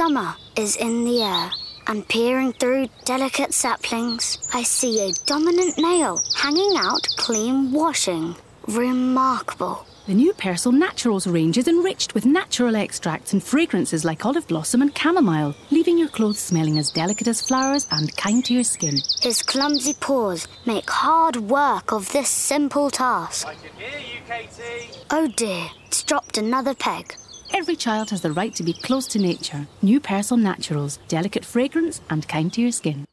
Summer is in the air, and peering through delicate saplings, I see a dominant male hanging out clean washing. Remarkable. The new Persol Naturals range is enriched with natural extracts and fragrances like olive blossom and chamomile, leaving your clothes smelling as delicate as flowers and kind to your skin. His clumsy paws make hard work of this simple task. I can hear you, Katie. Oh dear, it's dropped another peg. Every child has the right to be close to nature. New Persol Naturals, delicate fragrance and kind to your skin.